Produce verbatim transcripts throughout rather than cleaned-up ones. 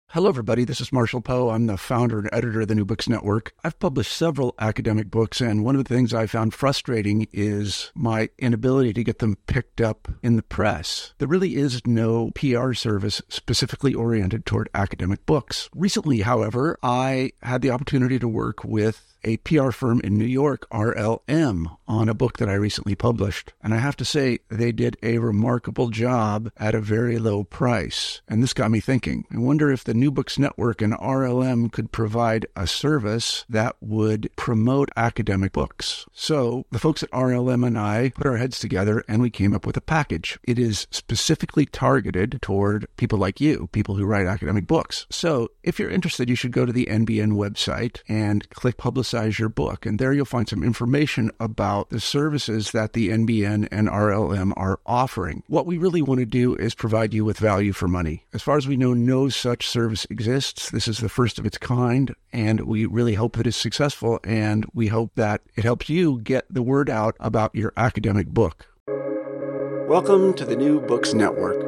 Hello, everybody. This is Marshall Poe. I'm the founder and editor of the New Books Network. I've published several academic books, and one of the things I found frustrating is my inability to get them picked up in the press. There really is no P R service specifically oriented toward academic books. Recently, however, I had the opportunity to work with a P R firm in New York, R L M, on a book that I recently published. And I have to say, they did a remarkable job at a very low price. And this got me thinking. I wonder if the New Books Network and R L M could provide a service that would promote academic books. So the folks at R L M and I put our heads together and we came up with a package. It is specifically targeted toward people like you, people who write academic books. So if you're interested, you should go to the N B N website and click Publicize your book. And there you'll find some information about the services that the N B N and R L M are offering. What we really want to do is provide you with value for money. As far as we know, no such service exists. This is the first of its kind, and we really hope that it's successful, and we hope that it helps you get the word out about your academic book. Welcome to the New Books Network.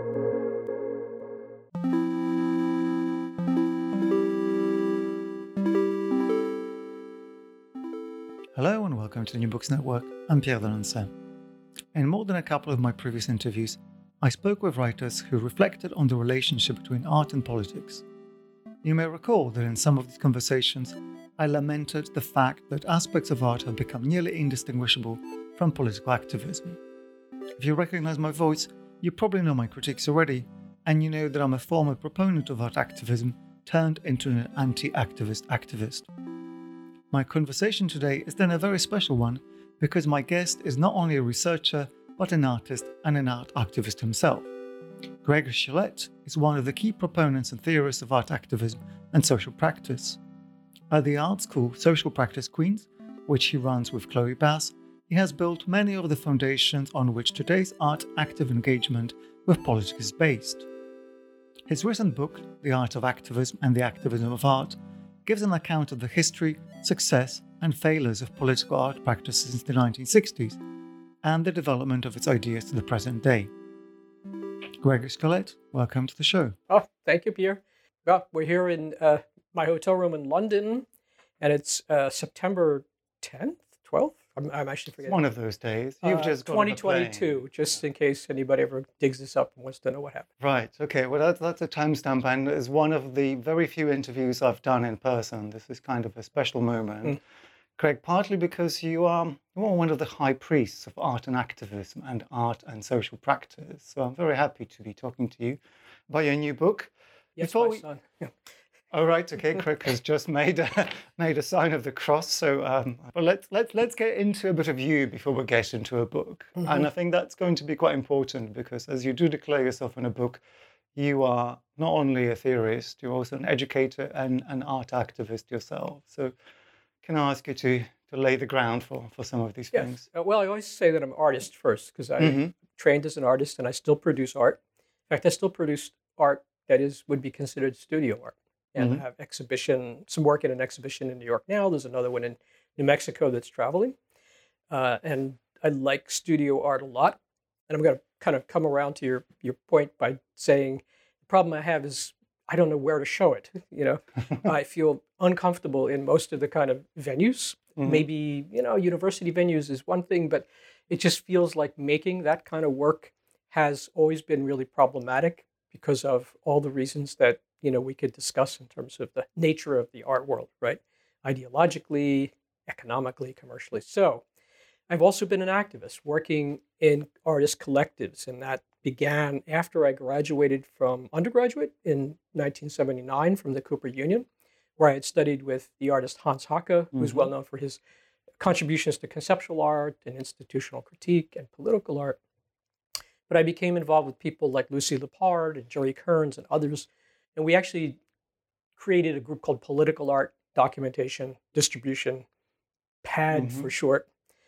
Hello and welcome to the New Books Network. I'm Pierre Delancey. In more than a couple of my previous interviews, I spoke with writers who reflected on the relationship between art and politics. You may recall that in some of these conversations, I lamented the fact that aspects of art have become nearly indistinguishable from political activism. If you recognize my voice, you probably know my critiques already, and you know that I'm a former proponent of art activism turned into an anti-activist activist. My conversation today is then a very special one because my guest is not only a researcher, but an artist and an art activist himself. Gregor Shillet is one of the key proponents and theorists of art activism and social practice. At the art school Social Practice Queens, which he runs with Chloe Bass, he has built many of the foundations on which today's art active engagement with politics is based. His recent book, The Art of Activism and the Activism of Art, gives an account of the history, success, and failures of political art practice since the nineteen sixties, and the development of its ideas to the present day. Gregor Shillet, welcome to the show. Oh, thank you, Pierre. Well, we're here in uh, my hotel room in London, and it's uh, September tenth, twelfth? I'm, I'm actually forgetting. One of those days. You've uh, just got twenty twenty-two, just in case anybody ever digs this up and wants to know what happened. Right, okay. Well, that's, that's a timestamp, and it's one of the very few interviews I've done in person. This is kind of a special moment. Mm. Craig, partly because you are, you are one of the high priests of art and activism and art and social practice. So I'm very happy to be talking to you about your new book. Yes, Before my we... son. Oh, right. Okay. Craig has just made a, made a sign of the cross. So, um, but let's let's let's get into a bit of you before we get into a book. Mm-hmm. And I think that's going to be quite important because, as you do declare yourself in a book, you are not only a theorist, you're also an educator and an art activist yourself. So, can I ask you to to lay the ground for for some of these yes. things? Uh, well, I always say that I'm an artist first because I mm-hmm. trained as an artist and I still produce art. In fact, I still produce art that is would be considered studio art. And mm-hmm. I have exhibition, some work in an exhibition in New York now. There's another one in New Mexico that's traveling. Uh, and I like studio art a lot. And I'm going to kind of come around to your, your point by saying the problem I have is I don't know where to show it. You know, I feel uncomfortable in most of the kind of venues. Mm-hmm. Maybe, you know, university venues is one thing, but it just feels like making that kind of work has always been really problematic because of all the reasons that you know, we could discuss in terms of the nature of the art world, right? Ideologically, economically, commercially. So I've also been an activist working in artist collectives, and that began after I graduated from undergraduate in nineteen seventy-nine from the Cooper Union, where I had studied with the artist Hans Haacke, who's mm-hmm. well known for his contributions to conceptual art and institutional critique and political art. But I became involved with people like Lucy Lippard and Jerry Kearns and others. And we actually created a group called Political Art Documentation Distribution, P A D mm-hmm. for short.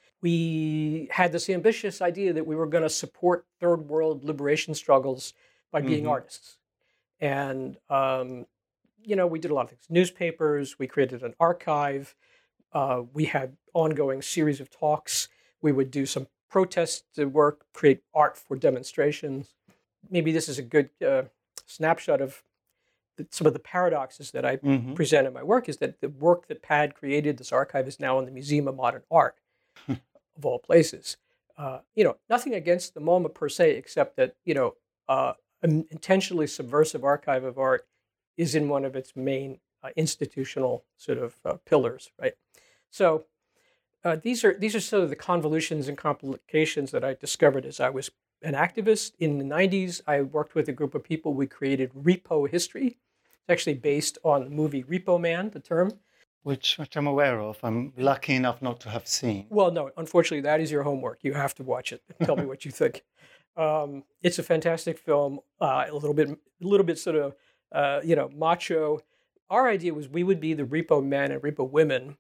We had this ambitious idea that we were going to support third world liberation struggles by being mm-hmm. artists. And, um, you know, we did a lot of things. Newspapers, we created an archive. Uh, we had ongoing series of talks. We would do some protest work, create art for demonstrations. Maybe this is a good uh, snapshot of the, some of the paradoxes that I Mm-hmm. present in my work is that the work that Pad created, this archive, is now in the Museum of Modern Art, of all places. Uh, you know, nothing against the MoMA per se, except that, you know, uh, an intentionally subversive archive of art is in one of its main uh, institutional sort of uh, pillars, right? So uh, these are these are sort of the convolutions and complications that I discovered as I was an activist. In the nineties, I worked with a group of people. We created Repo History. It's actually based on the movie Repo Man, the term. Which, which I'm aware of. I'm lucky enough not to have seen. Well, no, unfortunately, that is your homework. You have to watch it and tell me what you think. Um, it's a fantastic film, uh, a little bit, a little bit sort of, uh, you know, macho. Our idea was we would be the repo men and repo women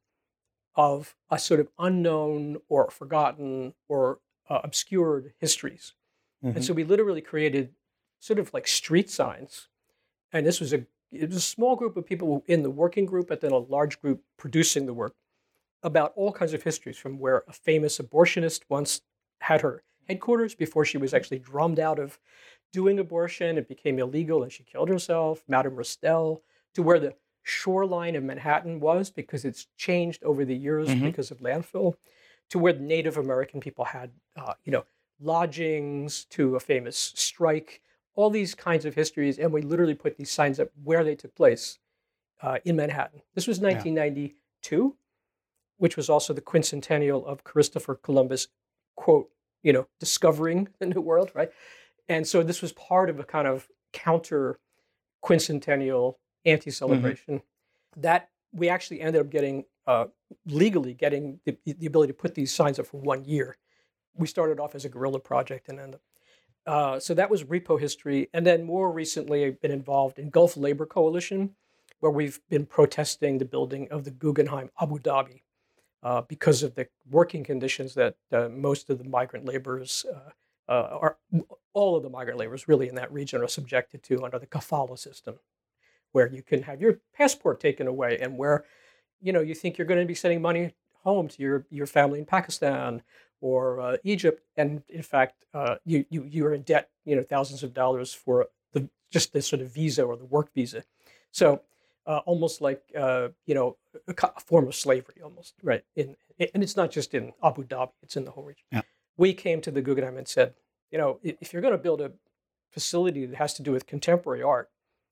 of a sort of unknown or forgotten or uh, obscured histories. Mm-hmm. And so we literally created sort of like street signs. And this was a it was a small group of people in the working group, but then a large group producing the work about all kinds of histories, from where a famous abortionist once had her headquarters before she was actually drummed out of doing abortion. It became illegal and she killed herself, Madame Restell, to where the shoreline of Manhattan was because it's changed over the years Mm-hmm. because of landfill, to where the Native American people had, uh, you know, lodgings, to a famous strike, all these kinds of histories. And we literally put these signs up where they took place uh, in Manhattan. This was nineteen ninety-two, yeah. which was also the quincentennial of Christopher Columbus, quote, you know, discovering the New World, right? And so this was part of a kind of counter quincentennial anti-celebration mm-hmm. that we actually ended up getting, uh, legally getting the, the ability to put these signs up for one year. We started off as a guerrilla project and ended up. Uh, so that was Repo History. And then more recently, I've been involved in Gulf Labor Coalition, where we've been protesting the building of the Guggenheim Abu Dhabi uh, because of the working conditions that uh, most of the migrant laborers, uh, uh, are, all of the migrant laborers really in that region are subjected to under the kafala system, where you can have your passport taken away and where, you know, you think you're going to be sending money home to your, your family in Pakistan or uh, Egypt, and in fact, uh, you you you're in debt, you know, thousands of dollars for the just this sort of visa or the work visa. So uh, almost like uh, you know a, a form of slavery, almost, right? In and it's not just in Abu Dhabi; it's in the whole region. Yeah. We came to the Guggenheim and said, you know, if you're going to build a facility that has to do with contemporary art,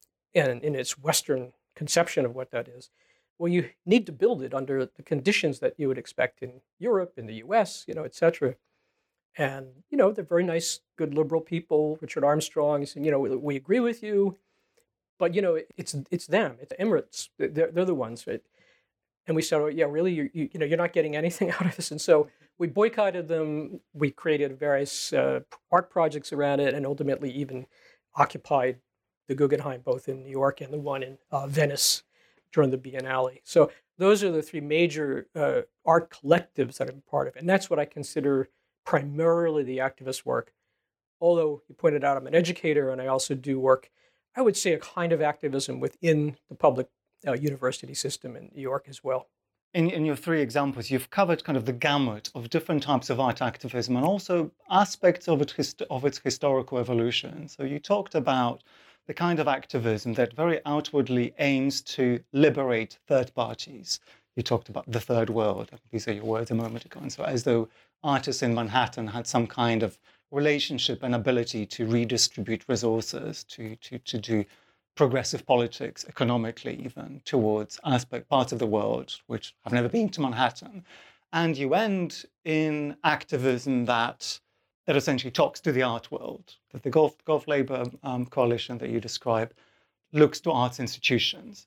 and in its Western conception of what that is, well, you need to build it under the conditions that you would expect in Europe, in the U S, you know, et cetera. And, you know, they're very nice, good liberal people. Richard Armstrong said, you know, we, we agree with you, but, you know, it's it's them, it's the Emirates. They're, they're the ones, right? And we said, oh, yeah, really, you, you, you know, you're not getting anything out of this. And so we boycotted them. We created various uh, art projects around it and ultimately even occupied the Guggenheim, both in New York and the one in uh, Venice during the Biennale. So those are the three major uh, art collectives that I'm part of. And that's what I consider primarily the activist work. Although you pointed out I'm an educator and I also do work, I would say a kind of activism within the public uh, university system in New York as well. In, in your three examples, you've covered kind of the gamut of different types of art activism and also aspects of, it, of its historical evolution. So you talked about the kind of activism that very outwardly aims to liberate third parties. You talked about the third world. These are your words a moment ago. And so as though artists in Manhattan had some kind of relationship and ability to redistribute resources, to, to, to do progressive politics, economically even, towards aspect parts of the world which have never been to Manhattan. And you end in activism that that essentially talks to the art world, that the Gulf, Gulf Labor um, Coalition that you describe looks to arts institutions.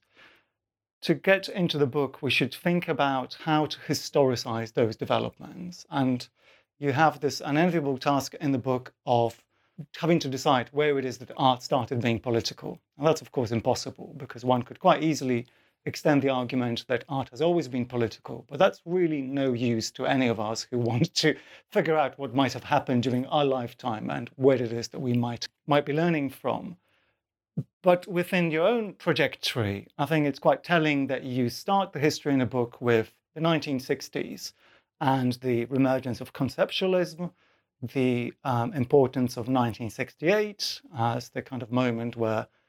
To get into the book, we should think about how to historicize those developments. And you have this unenviable task in the book of having to decide where it is that art started being political. And that's, of course, impossible, because one could quite easily extend the argument that art has always been political, but that's really no use to any of us who want to figure out what might have happened during our lifetime and where it is that we might might be learning from. But within your own trajectory, I think it's quite telling that you start the history in a book with the nineteen sixties and the reemergence of conceptualism, the um, importance of nineteen sixty-eight as the kind of moment where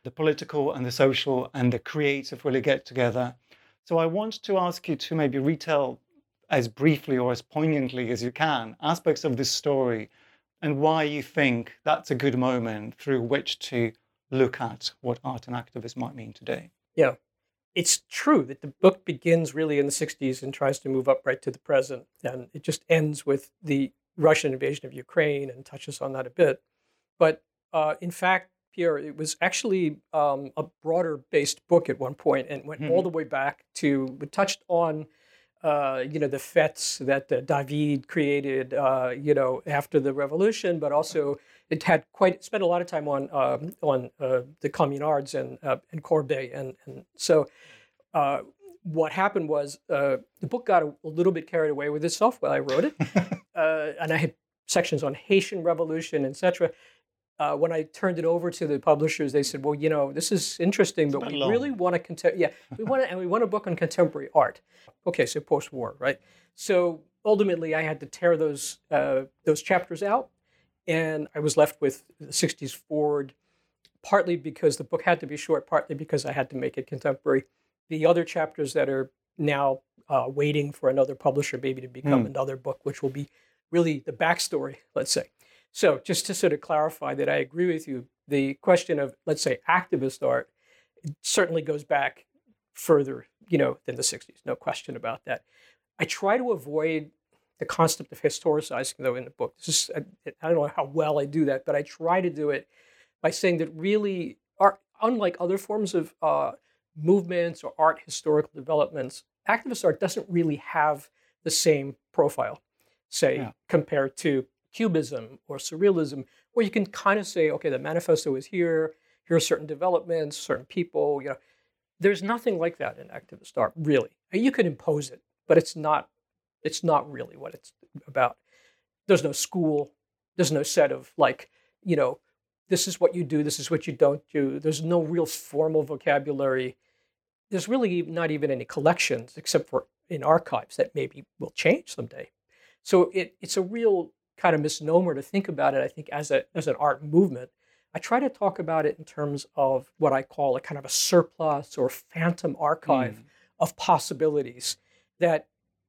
the political and the social and the creative really get together. So I want to ask you to maybe retell as briefly or as poignantly as you can aspects of this story and why you think that's a good moment through which to look at what art and activism might mean today. Yeah. It's true that the book begins really in the sixties and tries to move up right to the present. And it just ends with the Russian invasion of Ukraine and touches on that a bit. But uh, in fact, Pierre, it was actually um, a broader-based book at one point and went mm-hmm. all the way back to, it touched on, uh, you know, the fêtes that uh, David created, uh, you know, after the revolution, but also it had quite, spent a lot of time on um, on uh, the Communards and uh, and Courbet. And, and so uh, what happened was uh, the book got a, a little bit carried away with itself while I wrote it. uh, and I had sections on Haitian Revolution, et cetera. Uh, when I turned it over to the publishers, they said, "Well, you know, this is interesting, but we long. really want to contem- yeah, we want to, and we want a book on contemporary art." Okay, so post-war, right? So ultimately, I had to tear those uh, those chapters out, and I was left with the sixties forward, partly because the book had to be short, partly because I had to make it contemporary. The other chapters that are now uh, waiting for another publisher, maybe to become mm. another book, which will be really the backstory, let's say. So just to sort of clarify that I agree with you, the question of, let's say, activist art certainly goes back further, you know, than the sixties, no question about that. I try to avoid the concept of historicizing, though, in the book. This is, I, I don't know how well I do that, but I try to do it by saying that really, art, unlike other forms of uh, movements or art historical developments, activist art doesn't really have the same profile, say, yeah. compared to Cubism or Surrealism, where you can kind of say, okay, the manifesto is here, here are certain developments, certain people, you know. There's nothing like that in activist art, really. You can impose it, but it's not, it's not really what it's about. There's no school, there's no set of like, you know, this is what you do, this is what you don't do. There's no real formal vocabulary. There's really not even any collections, except for in archives that maybe will change someday. So it, it's a real kind of misnomer to think about it, I think, as a as an art movement. I try to talk about it in terms of what I call a kind of a surplus or phantom archive mm. of possibilities that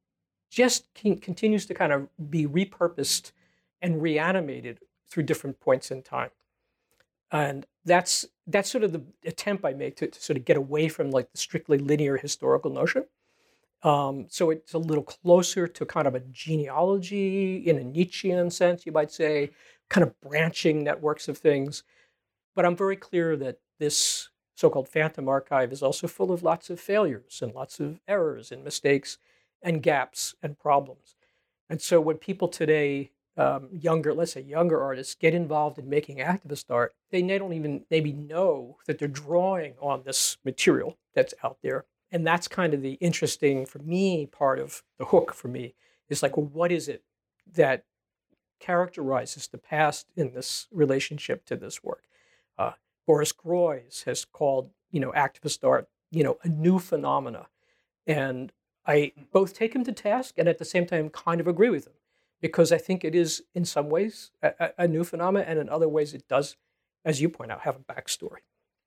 just can, continues to kind of be repurposed and reanimated through different points in time. And that's that's sort of the attempt I make to, to sort of get away from like the strictly linear historical notion. Um, so it's a little closer to kind of a genealogy in a Nietzschean sense, you might say, kind of branching networks of things. But I'm very clear that this so-called phantom archive is also full of lots of failures and lots of errors and mistakes and gaps and problems. And so when people today, um, younger, let's say younger artists, get involved in making activist art, they don't even maybe know that they're drawing on this material that's out there. And that's kind of the interesting, for me, part of the hook for me, is like, well, what is it that characterizes the past in this relationship to this work? Uh, Boris Groys has called, you know, activist art, you know, a new phenomena. And I both take him to task and at the same time kind of agree with him, because I think it is in some ways a, a new phenomena, and in other ways it does, as you point out, have a backstory.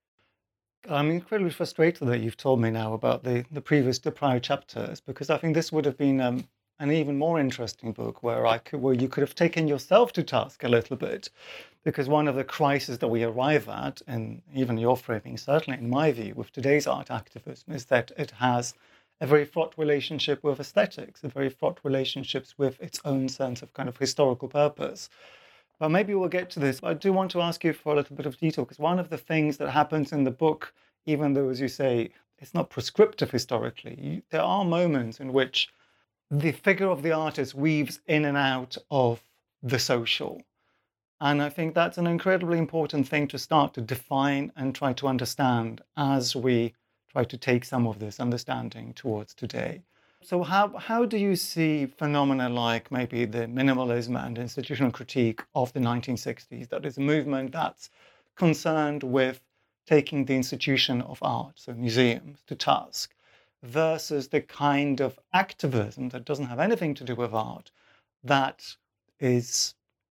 I'm incredibly frustrated that you've told me now about the, the previous, the prior chapters, because I think this would have been um, an even more interesting book where I could, where you could have taken yourself to task a little bit, because one of the crises that we arrive at, and even your framing, certainly in my view, with today's art activism, is that it has a very fraught relationship with aesthetics, a very fraught relationships with its own sense of kind of historical purpose. But maybe we'll get to this. I do want to ask you for a little bit of detail, because one of the things that happens in the book, even though, as you say, it's not prescriptive historically, you, there are moments in which the figure of the artist weaves in and out of the social. And I think that's an incredibly important thing to start to define and try to understand as we try to take some of this understanding towards today. So how how do you see phenomena like maybe the minimalism and institutional critique of the nineteen sixties? That is a movement that's concerned with taking the institution of art, so museums, to task, versus the kind of activism that doesn't have anything to do with art, that is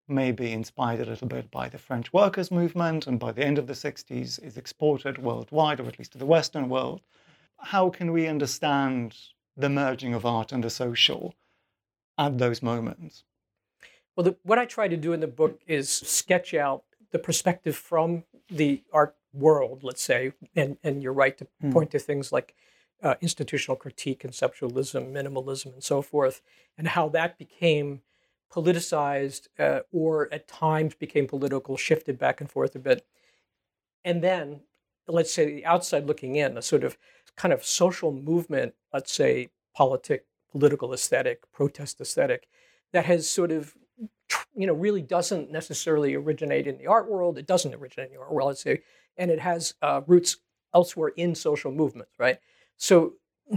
maybe inspired a little bit by the French workers' movement, and by the end of the sixties is exported worldwide, or at least to the Western world. How can we understand the merging of art and the social at those moments? Well, the, what I try to do in the book is sketch out the perspective from the art world, let's say, and, and you're right to Mm. point to things like uh, institutional critique, conceptualism, minimalism, and so forth, and how that became politicized uh, or at times became political, shifted back and forth a bit. And then, let's say, the outside looking in, a sort of kind of social movement, let's say, politic, political aesthetic, protest aesthetic, that has sort of, you know, really doesn't necessarily originate in the art world. It doesn't originate in the art world, let's say, and it has uh, roots elsewhere in social movements, right? So,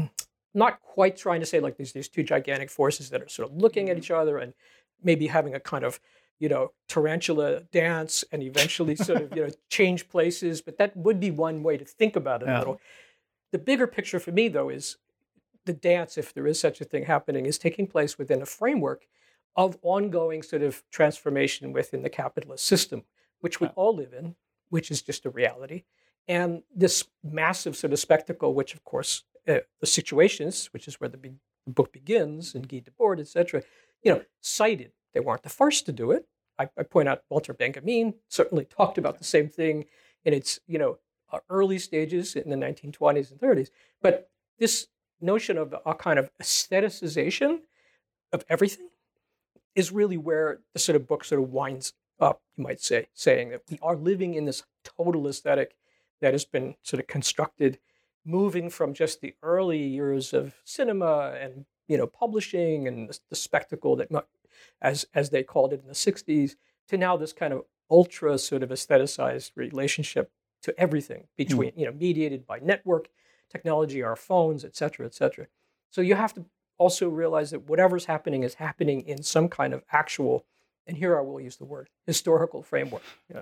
not quite trying to say like there's these two gigantic forces that are sort of looking at each other and maybe having a kind of, you know, tarantula dance and eventually sort of, you know, change places, but that would be one way to think about it Yeah. a little. The bigger picture for me, though, is the dance, if there is such a thing happening, is taking place within a framework of ongoing sort of transformation within the capitalist system, which we Yeah. all live in, which is just a reality. And this massive sort of spectacle, which of course, uh, the situations, which is where the, be- the book begins, and Guy Debord, et cetera, you know, cited. They weren't the first to do it. I, I point out Walter Benjamin certainly talked about the same thing in its, you know, uh, early stages in the nineteen twenties and thirties. But this notion of a kind of aestheticization of everything is really where the sort of book sort of winds up, you might say, saying that we are living in this total aesthetic that has been sort of constructed, moving from just the early years of cinema and, you know, publishing and the, the spectacle that, mu- as as they called it in the sixties, to now this kind of ultra sort of aestheticized relationship to everything between, you know, mediated by network technology, our phones, et cetera, et cetera. So you have to also realize that whatever's happening is happening in some kind of actual, and here I will use the word, historical framework. Yeah.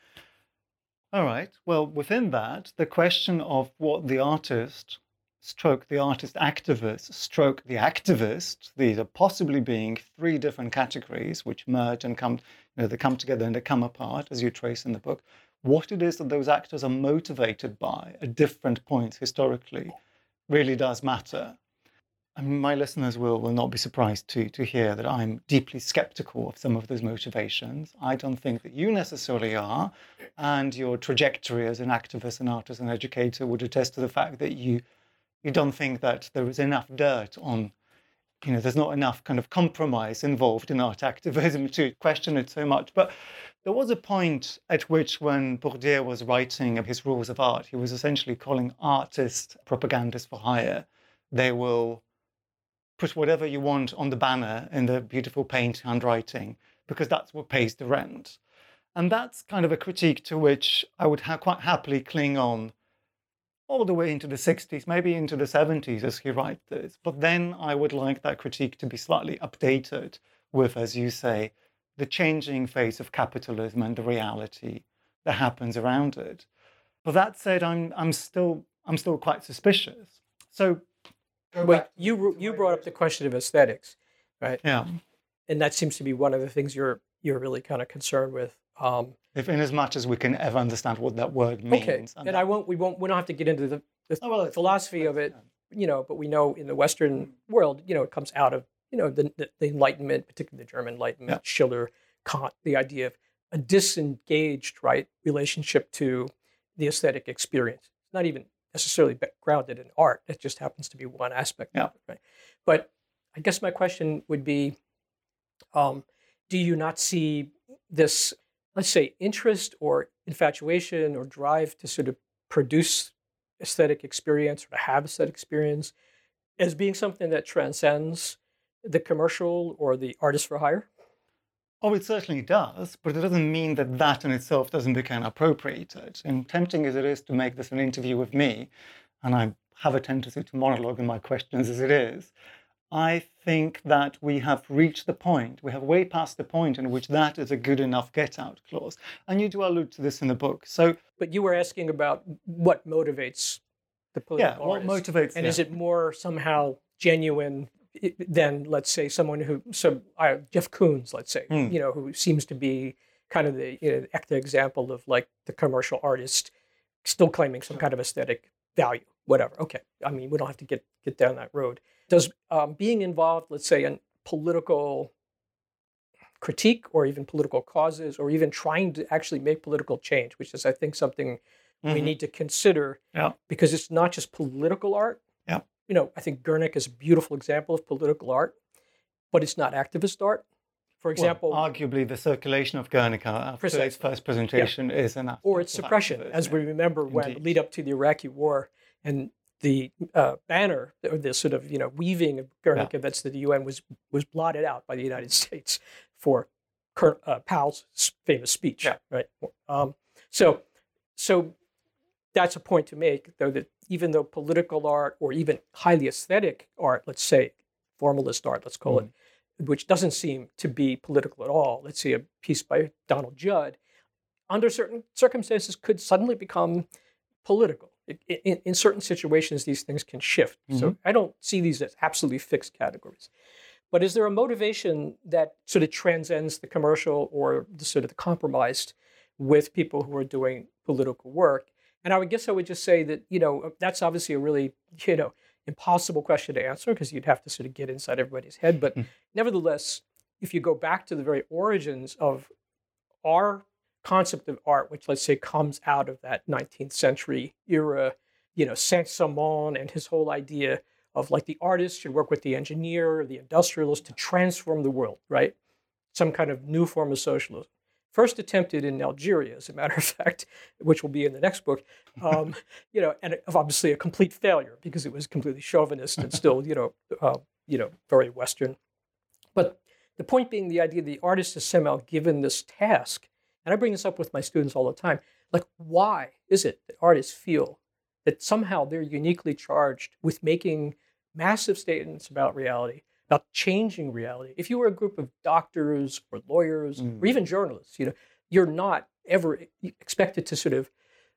All right. Well, within that, the question of what the artist, stroke the artist activist, stroke the activist, these are possibly being three different categories which merge and come, you know, they come together and they come apart, as you trace in the book. What it is that those actors are motivated by at different points historically really does matter. I mean, my listeners will, will not be surprised to, to hear that I'm deeply skeptical of some of those motivations. I don't think that you necessarily are, and your trajectory as an activist, an artist, an educator would attest to the fact that you you don't think that there is enough dirt on, you know, there's not enough kind of compromise involved in art activism to question it so much. But there was a point at which, when Bourdieu was writing his rules of art, he was essentially calling artists propagandists for hire. They will put whatever you want on the banner in the beautiful paint handwriting, because that's what pays the rent. And that's kind of a critique to which I would ha- quite happily cling on all the way into the sixties, maybe into the seventies as he writes this. But then I would like that critique to be slightly updated with, as you say, the changing face of capitalism and the reality that happens around it. But that said, I'm I'm still I'm still quite suspicious. So Well, you you brought up the question of aesthetics, right? yeah, And that seems to be one of the things you're you're really kind of concerned with. Um, if in as much as we can ever understand what that word means. okay, and, and I won't. We won't. We don't have to get into the, the Oh, well, philosophy of it, you know. But we know in the Western world, you know, it comes out of, you know, the the, the Enlightenment, particularly the German Enlightenment, Yeah. Schiller, Kant, the idea of a disengaged, right, relationship to the aesthetic experience. It's not even necessarily be- grounded in art. It just happens to be one aspect Yeah. of it, right? But I guess my question would be, um, do you not see this, let's say, interest or infatuation or drive to sort of produce aesthetic experience or to have aesthetic experience as being something that transcends the commercial or the artist for hire? Oh, it certainly does, but it doesn't mean that that in itself doesn't become appropriated. And tempting as it is to make this an interview with me, and I have a tendency to monologue in my questions as it is, I think that we have reached the point, we have way past the point in which that is a good enough get-out clause. And you do allude to this in the book. So, But you were asking about what motivates the political yeah, what artist. motivates And yeah. is it more somehow genuine, than, let's say, someone who, so uh, Jeff Koons, let's say, Mm. you know, who seems to be kind of the, you know, the example of like the commercial artist still claiming some kind of aesthetic value, whatever. Okay. I mean, we don't have to get, get down that road. Does um, being involved, let's say, in political critique or even political causes or even trying to actually make political change, which is, I think, something we Mhm. need to consider Yeah. because it's not just political art. Yeah. You know, I think Guernica is a beautiful example of political art, but it's not activist art. For example, Well, arguably, the circulation of Guernica after Precisely. its first presentation is an aspect or its of suppression, activism, as we yeah. remember when Indeed. lead up to the Iraqi war and the uh, banner or the sort of, you know, weaving of Guernica that's to the U N was was blotted out by the United States for Col- uh, Powell's s- famous speech, Yeah. right? Um, so, so that's a point to make, though, that even though political art or even highly aesthetic art, let's say formalist art, let's call Mm. it, which doesn't seem to be political at all. Let's see a piece by Donald Judd, under certain circumstances, could suddenly become political. I- In, in certain situations, these things can shift. So Mhm. I don't see these as absolutely fixed categories. But is there a motivation that sort of transcends the commercial or the sort of the compromised with people who are doing political work? And I would guess I would just say that, you know, that's obviously a really, you know, impossible question to answer because you'd have to sort of get inside everybody's head. But Mm. nevertheless, if you go back to the very origins of our concept of art, which let's say comes out of that nineteenth century era, you know, Saint-Simon and his whole idea of like the artist should work with the engineer, the industrialist to transform the world, right? Some kind of new form of socialism. First attempted in Algeria, as a matter of fact, which will be in the next book, um, you know, and obviously a complete failure because it was completely chauvinist and still, you know, uh, you know, very Western. But the point being, the idea the artist is somehow given this task, and I bring this up with my students all the time. Like, why is it that artists feel that somehow they're uniquely charged with making massive statements about reality, about changing reality? If you were a group of doctors or lawyers Mm. or even journalists, you know, you're not ever expected to sort of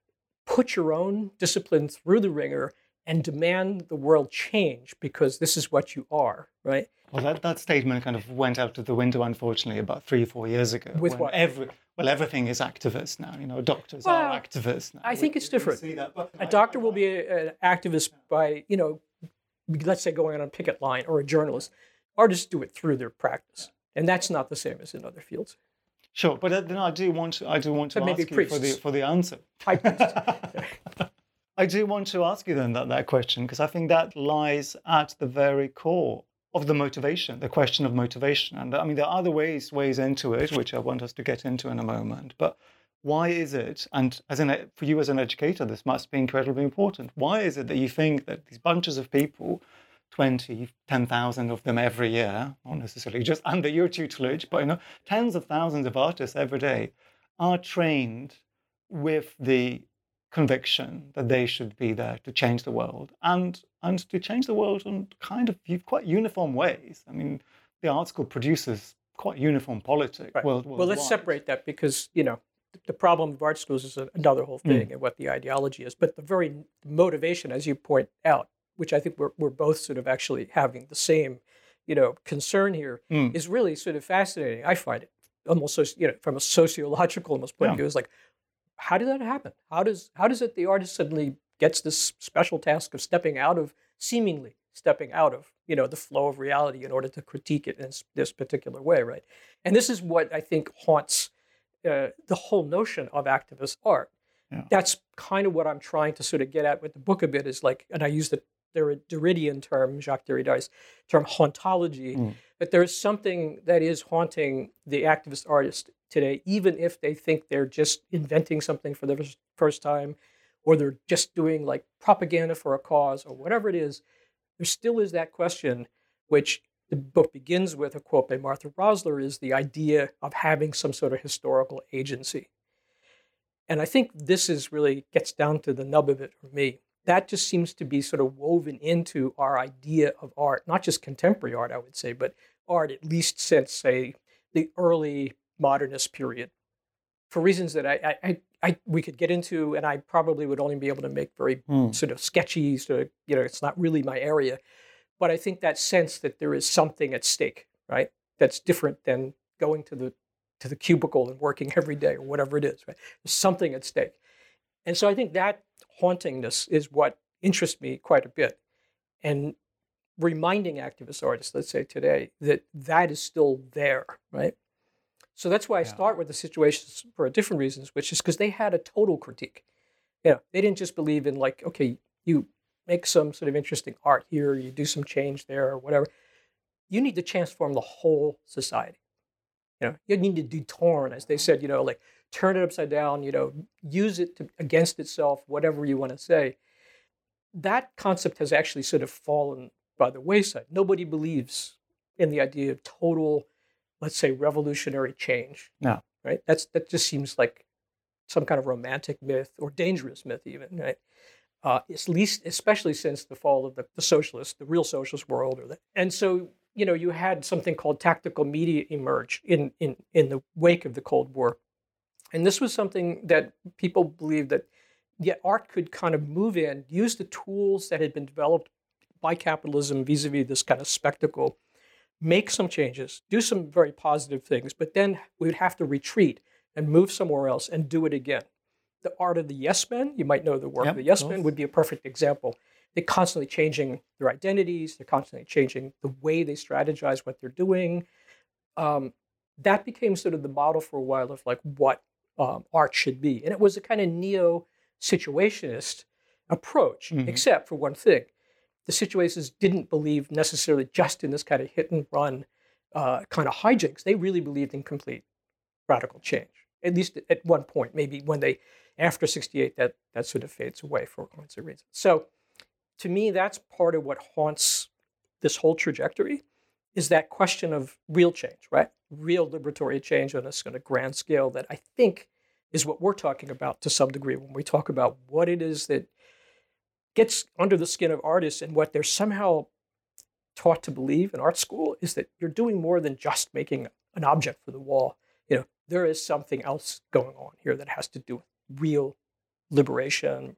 put your own discipline through the ringer and demand the world change because this is what you are, right? Well, that, that statement kind of went out of the window, unfortunately, about three, four years ago. With when what? Every, well, everything is activist now. You know, doctors Well, are activists now. I think We- it's we different. see that, but A doctor will be a- an activist by, you know, let's say going on a picket line, or a journalist. Artists do it through their practice. And that's not the same as in other fields. Sure, but then I do want to. I do want to But maybe ask you for the priests. for the answer. High priests. I do want to ask you then that, that question because I think that lies at the very core of the motivation, the question of motivation. And I mean, there are other ways ways into it, which I want us to get into in a moment. But why is it, and as an, for you as an educator, this must be incredibly important. Why is it that you think that these bunches of people, twenty, ten thousand of them every year, not necessarily just under your tutelage, but you know, tens of thousands of artists every day, are trained with the conviction that they should be there to change the world and and to change the world in kind of quite uniform ways. I mean, the art school produces quite uniform politics. Right. World, Well, let's worldwide. separate that because, you know, the problem of art schools is a- another whole thing and what the ideology is. But the very motivation, as you point out, which I think we're, we're both sort of actually having the same, you know, concern here, Mm. is really sort of fascinating. I find it almost, so, you know, from a sociological almost point of Yeah. view, it's like, how did that happen? How does how does it the artist suddenly gets this special task of stepping out of, seemingly stepping out of, you know, the flow of reality in order to critique it in s- this particular way, right? And this is what I think haunts uh, the whole notion of activist art. Yeah. That's kind of what I'm trying to sort of get at with the book a bit is like, and I use the Derridian term, Jacques Derrida's term, hauntology, Mm. but there is something that is haunting the activist artist today, even if they think they're just inventing something for the fir- first time, or they're just doing like propaganda for a cause, or whatever it is. There still is that question, which the book begins with a quote by Martha Rosler, is the idea of having some sort of historical agency. And I think this is really gets down to the nub of it for me. That just seems to be sort of woven into our idea of art, not just contemporary art, I would say, but art at least since, say, the early modernist period, for reasons that I, I, I, I we could get into, and I probably would only be able to make very Mm. sort of sketchy, sort of, you know, it's not really my area. but I think that sense that there is something at stake, right? That's different than going to the to the cubicle and working every day or whatever it is, right? There's something at stake. And so I think that hauntingness is what interests me quite a bit. And reminding activist artists, let's say today, that that is still there, right? So that's why I yeah. start with the situations for different reasons, which is because they had a total critique. You know, they didn't just believe in like, okay, you make some sort of interesting art here, you do some change there or whatever. You need to transform the whole society. You know, you need to detorn, as they said, you know, like turn it upside down, you know, use it to, against itself, whatever you want to say. That concept has actually sort of fallen by the wayside. Nobody believes in the idea of total, let's say, revolutionary change. No. Right? That's that just seems like some kind of romantic myth or dangerous myth even, right? Uh, at least, especially since the fall of the, the socialist, the real socialist world. Or the, and so, you know, you had something called tactical media emerge in, in, in the wake of the Cold War. And this was something that people believed that yeah, art could kind of move in, use the tools that had been developed by capitalism vis-a-vis this kind of spectacle, make some changes, do some very positive things, but then we would have to retreat and move somewhere else and do it again. The art of the yes men, you might know the work yep, of the yes men, would be a perfect example. They're constantly changing their identities. They're constantly changing the way they strategize what they're doing. Um, that became sort of the model for a while of like what um, art should be. And it was a kind of neo-situationist approach, mm-hmm. except for one thing. The situationists didn't believe necessarily just in this kind of hit and run uh, kind of hijinks. They really believed in complete radical change, at least at one point. Maybe when they, after sixty-eight, that, that sort of fades away for all kinds of reasons. So to me, that's part of what haunts this whole trajectory is that question of real change, right? Real liberatory change on this kind of grand scale that I think is what we're talking about to some degree when we talk about what it is that gets under the skin of artists and what they're somehow taught to believe in art school is that you're doing more than just making an object for the wall. You know, there is something else going on here that has to do with real liberation,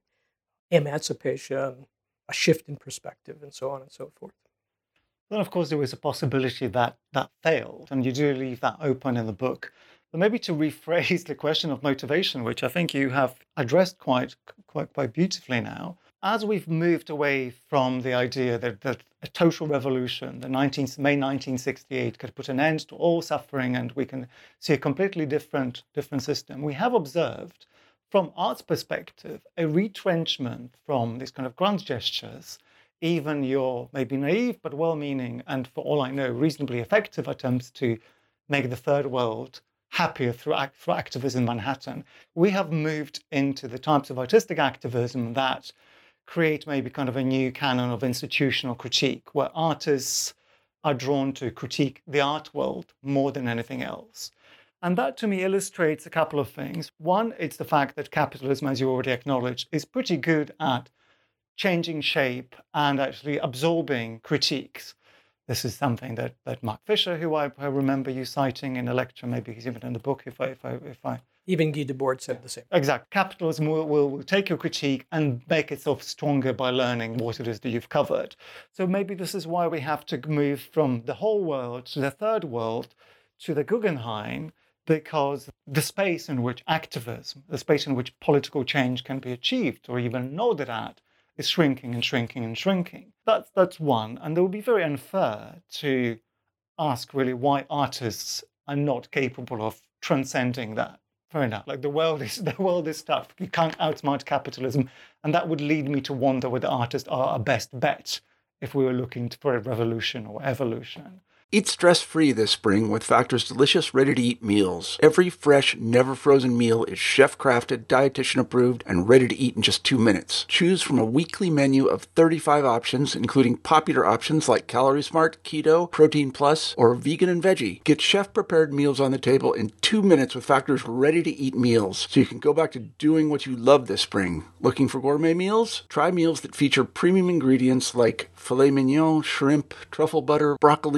emancipation, a shift in perspective, and so on and so forth. Then, of course, there was a possibility that that failed, and you do leave that open in the book. But maybe to rephrase the question of motivation, which I think you have addressed quite, quite, quite beautifully now, as we've moved away from the idea that, that a total revolution, the nineteenth, May nineteen sixty-eight, could put an end to all suffering and we can see a completely different, different system, we have observed, from art's perspective, a retrenchment from these kind of grand gestures, even your maybe naive but well-meaning and, for all I know, reasonably effective attempts to make the third world happier through, act, through activism in Manhattan. We have moved into the types of artistic activism that create maybe kind of a new canon of institutional critique, where artists are drawn to critique the art world more than anything else. And that, to me, illustrates a couple of things. One, it's the fact that capitalism, as you already acknowledged, is pretty good at changing shape and actually absorbing critiques. This is something that, that Mark Fisher, who I, I remember you citing in a lecture, maybe he's even in the book, if I... If I, if I Even Guy Debord said the same. Exactly. Capitalism will, will, will take your critique and make itself stronger by learning what it is that you've covered. So maybe this is why we have to move from the whole world to the third world to the Guggenheim, because the space in which activism, the space in which political change can be achieved or even nodded at, is shrinking and shrinking and shrinking. That's, that's one. And it would be very unfair to ask really why artists are not capable of transcending that. Fair enough. Like the world is the world is tough. You can't outsmart capitalism. And that would lead me to wonder whether artists are our best bet if we were looking for a revolution or evolution. Eat stress-free this spring with Factor's delicious, ready-to-eat meals. Every fresh, never-frozen meal is chef-crafted, dietitian-approved, and ready to eat in just two minutes. Choose from a weekly menu of thirty-five options, including popular options like Calorie Smart, Keto, Protein Plus, or Vegan and Veggie. Get chef-prepared meals on the table in two minutes with Factor's ready-to-eat meals, so you can go back to doing what you love this spring. Looking for gourmet meals? Try meals that feature premium ingredients like filet mignon, shrimp, truffle butter, broccolini, and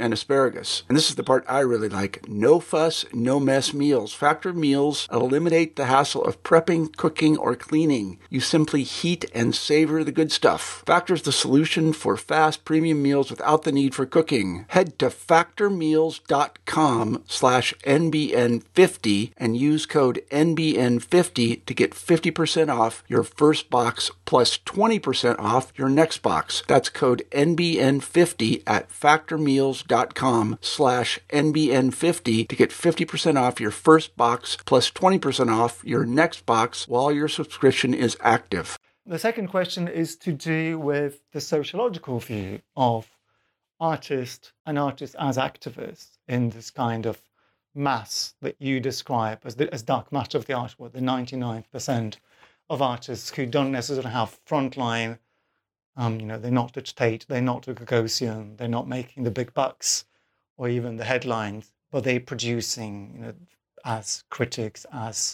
and asparagus. And this is the part I really like. No fuss, no mess meals. Factor meals eliminate the hassle of prepping, cooking, or cleaning. You simply heat and savor the good stuff. Factor's the solution for fast premium meals without the need for cooking. Head to factormeals.com slash NBN50 and use code N B N fifty to get fifty percent off your first box plus twenty percent off your next box. That's code N B N fifty at factormeals.com slash NBN50 to get fifty percent off your first box plus twenty percent off your next box while your subscription is active. The second question is to do with the sociological view of artists and artists as activists in this kind of mass that you describe as, the, as dark matter of the art world, the ninety-nine percent of artists who don't necessarily have frontline. Um, you know, they're not at Tate, they're not at Gagosian, they're not making the big bucks or even the headlines, but they're producing, you know, as critics, as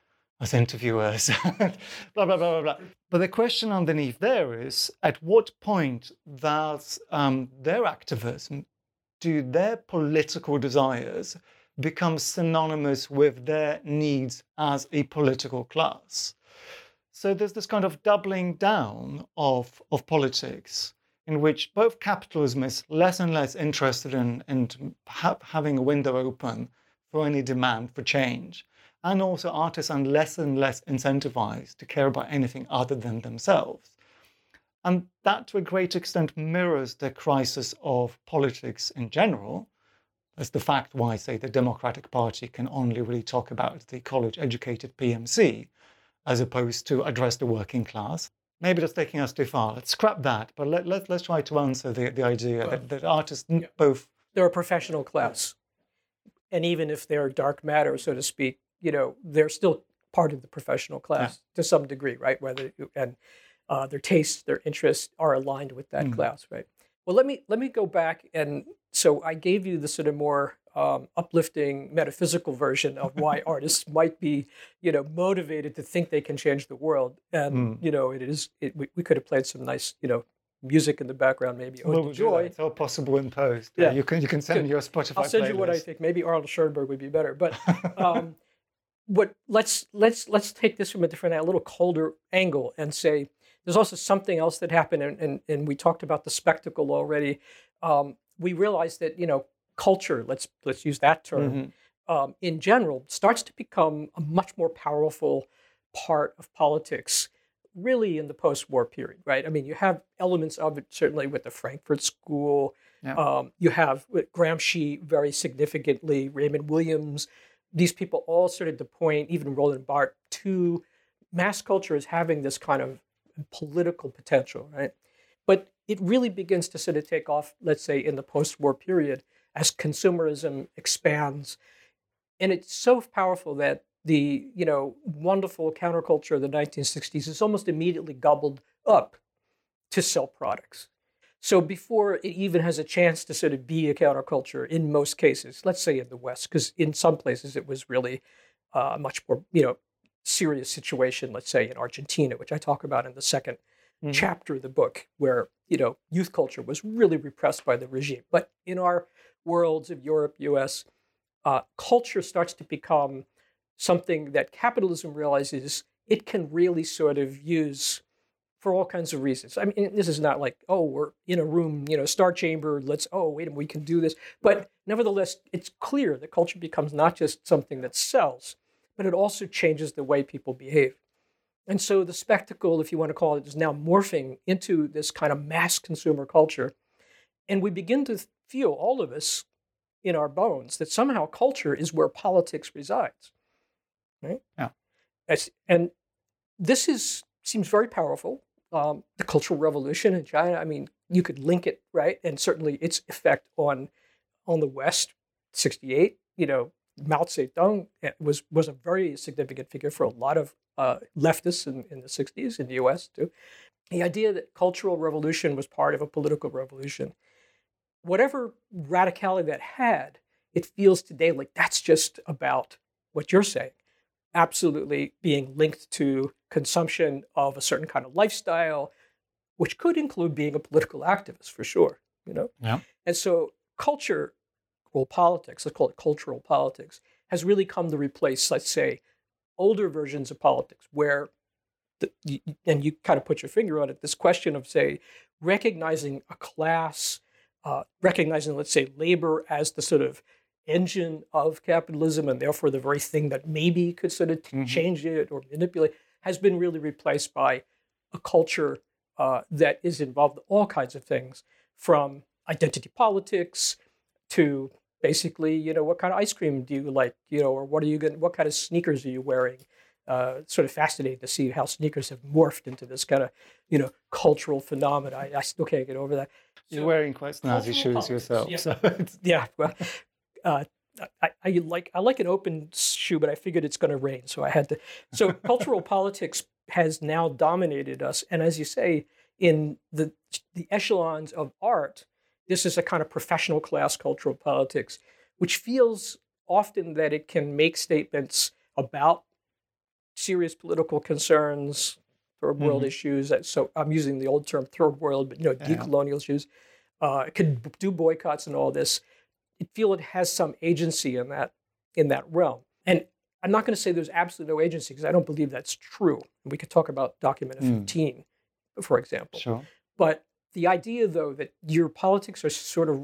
as interviewers, blah, blah, blah, blah, blah. But the question underneath there is, at what point does um, their activism, do their political desires become synonymous with their needs as a political class? So there's this kind of doubling down of, of politics in which both capitalism is less and less interested in, in ha- having a window open for any demand for change, and also artists are less and less incentivized to care about anything other than themselves. And that, to a great extent, mirrors the crisis of politics in general. That's the fact why, say, the Democratic Party can only really talk about the college-educated P M C, as opposed to address the working class. Maybe that's taking us too far. Let's scrap that, but let, let, let's try to answer the, the idea that, that artists yeah. both... They're a professional class. And even if they're dark matter, so to speak, you know, they're still part of the professional class yeah. to some degree, right? Whether and uh, their tastes, their interests are aligned with that mm. class, right? Well, let me let me go back, and so I gave you the sort of more um, uplifting metaphysical version of why artists might be, you know, motivated to think they can change the world, and mm. you know, it is. It, we, we could have played some nice, you know, music in the background, maybe. Ode to Joy. It's all possible in post. Yeah, you can you can send Good. your Spotify. I'll send playlist. you what I think. Maybe Arnold Schoenberg would be better, but. Um, What let's let's let's take this from a different, a little colder angle and say there's also something else that happened, and and, and we talked about the spectacle already. Um, we realized that you know culture, let's let's use that term, mm-hmm. um, in general, starts to become a much more powerful part of politics, really in the post-war period, right? I mean, you have elements of it certainly with the Frankfurt School. Yeah. Um, you have with Gramsci very significantly, Raymond Williams. These people all started to point, even Roland Barthes, to mass culture as having this kind of political potential, right? But it really begins to sort of take off, let's say, in the post-war period as consumerism expands. And it's so powerful that the, you know, wonderful counterculture of the nineteen sixties is almost immediately gobbled up to sell products. So before it even has a chance to sort of be a counterculture in most cases, let's say in the West, because in some places it was really a uh, much more, you know, serious situation, let's say in Argentina, which I talk about in the second mm-hmm. chapter of the book, where, you know, youth culture was really repressed by the regime. But in our worlds of Europe, U S, uh, culture starts to become something that capitalism realizes it can really sort of use for all kinds of reasons. I mean, this is not like, oh, we're in a room, you know, star chamber, let's, oh, wait a minute, we can do this. But nevertheless, it's clear that culture becomes not just something that sells, but it also changes the way people behave. And so the spectacle, if you want to call it, is now morphing into this kind of mass consumer culture. And we begin to feel, all of us, in our bones, that somehow culture is where politics resides. Right? Yeah. And this is seems very powerful. Um, the Cultural Revolution in China, I mean, you could link it, right? And certainly its effect on on the West, sixty-eight, you know, Mao Zedong was was a very significant figure for a lot of uh, leftists in, in the sixties in the U S too. The idea that cultural revolution was part of a political revolution, whatever radicality that had, it feels today like that's just about what you're saying. Absolutely being linked to consumption of a certain kind of lifestyle, which could include being a political activist for sure, you know? Yeah. And so culture, well, politics, let's call it cultural politics, has really come to replace, let's say, older versions of politics where, the, you, and you kind of put your finger on it, this question of, say, recognizing a class, uh, recognizing, let's say, labor as the sort of engine of capitalism and therefore the very thing that maybe could sort of Mm-hmm. change it or manipulate, has been really replaced by a culture uh, that is involved in all kinds of things, from identity politics to basically, you know, what kind of ice cream do you like, you know, or what are you going, what kind of sneakers are you wearing? Uh, it's sort of fascinating to see how sneakers have morphed into this kind of, you know, cultural phenomena. I, I still can't get over that. You're So, wearing quite snazzy cultural shoes politics, yourself. yeah. So it's, yeah, well, uh, I, I like I like an open shoe, but I figured it's going to rain, so I had to. So cultural politics has now dominated us, and as you say, in the the echelons of art, this is a kind of professional class cultural politics, which feels often that it can make statements about serious political concerns, third world Mhm. issues. So I'm using the old term third world, but you know, Yeah. decolonial issues. Uh, it could b- do boycotts and all this. I feel it has some agency in that in that realm. And I'm not going to say there's absolutely no agency because I don't believe that's true. We could talk about Document Mm. fifteen, for example. sure. But the idea, though, that your politics are sort of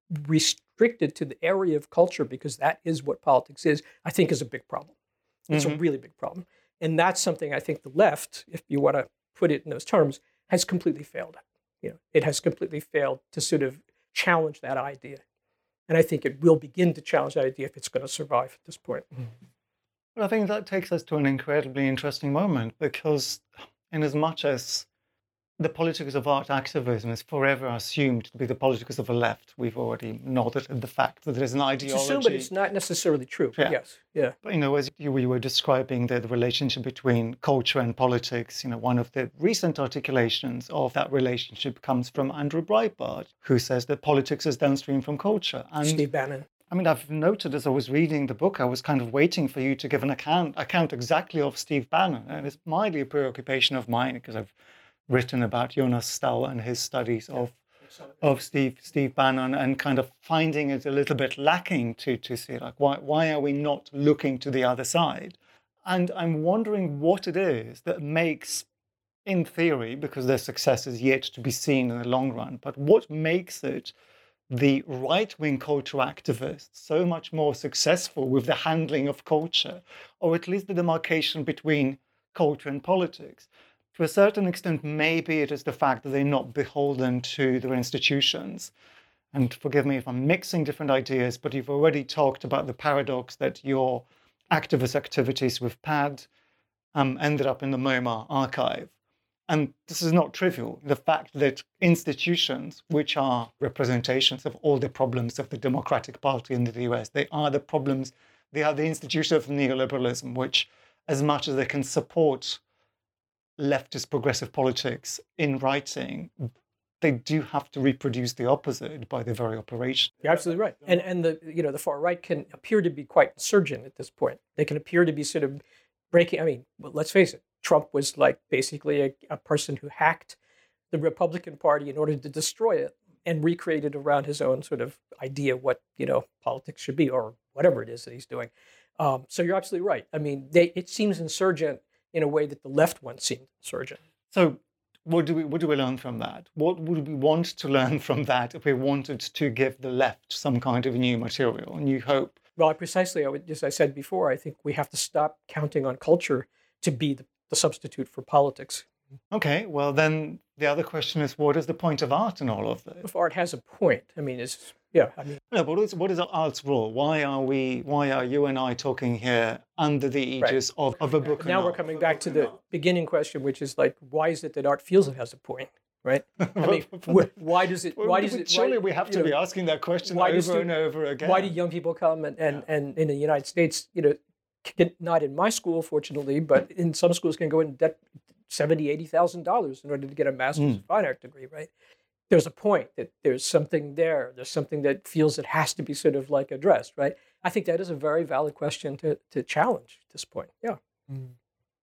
restricted to the area of culture because that is what politics is, I think is a big problem. It's a Mhm. really big problem. And that's something I think the left, if you want to put it in those terms, has completely failed at. You know, it has completely failed to sort of challenge that idea. And I think it will begin to challenge that idea if it's going to survive at this point. Well, I think that takes us to an incredibly interesting moment because, in as much as the politics of art activism is forever assumed to be the politics of the left, we've already nodded at the fact that there's an It's ideology. assumed, but it's not necessarily true. Yeah. Yes. Yeah. But, you know, as you, we were describing the, the relationship between culture and politics, you know, one of the recent articulations of that relationship comes from Andrew Breitbart, who says that politics is downstream from culture. And Steve Bannon. I mean, I've noted as I was reading the book, I was kind of waiting for you to give an account, account exactly of Steve Bannon. And it's mildly a preoccupation of mine because I've written about Jonas Stahl and his studies of of Steve Steve Bannon and kind of finding it a little bit lacking to to see like why why are we not looking to the other side? And I'm wondering what it is that makes, in theory, because their success is yet to be seen in the long run, but what makes it the right-wing culture activists so much more successful with the handling of culture, or at least the demarcation between culture and politics? To a certain extent, maybe it is the fact that they're not beholden to their institutions. And forgive me if I'm mixing different ideas, but you've already talked about the paradox that your activist activities with P A D um, ended up in the MoMA archive. And this is not trivial. The fact that institutions, which are representations of all the problems of the Democratic Party in the U S, they are the problems, they are the institution of neoliberalism, which, as much as they can support leftist progressive politics in writing, they do have to reproduce the opposite by their very operation. You're absolutely right. And and the you know the far right can appear to be quite insurgent at this point. They can appear to be sort of breaking. I mean, well, let's face it. Trump was like basically a, a person who hacked the Republican Party in order to destroy it and recreate it around his own sort of idea of what you know politics should be or whatever it is that he's doing. Um, so you're absolutely right. I mean, they, it seems insurgent in a way that the left one seemed insurgent. So what do we what do we learn from that? What would we want to learn from that if we wanted to give the left some kind of new material, new hope? Well, precisely, I would, as I said before, I think we have to stop counting on culture to be the, the substitute for politics. Okay, well then the other question is, what is the point of art in all of this? If art has a point, I mean, it's yeah, I mean, No, but what is, what is art's role? Why are we? Why are you and I talking here under the aegis right. of, of a book? Now we're coming back to the beginning question, which is like, why is it that art feels it has a point, right? I mean, why does it? Why does it? Surely why, we have to know, be asking that question over do, and over again. Why do young people come and and, yeah. and in the United States, you know, can, not in my school, fortunately, but in some schools can go in debt seventy, eighty thousand dollars in order to get a master's mm. fine art degree, right? There's a point that there's something there. There's something that feels it has to be sort of like addressed, right? I think that is a very valid question to to challenge at this point. Yeah. Mm.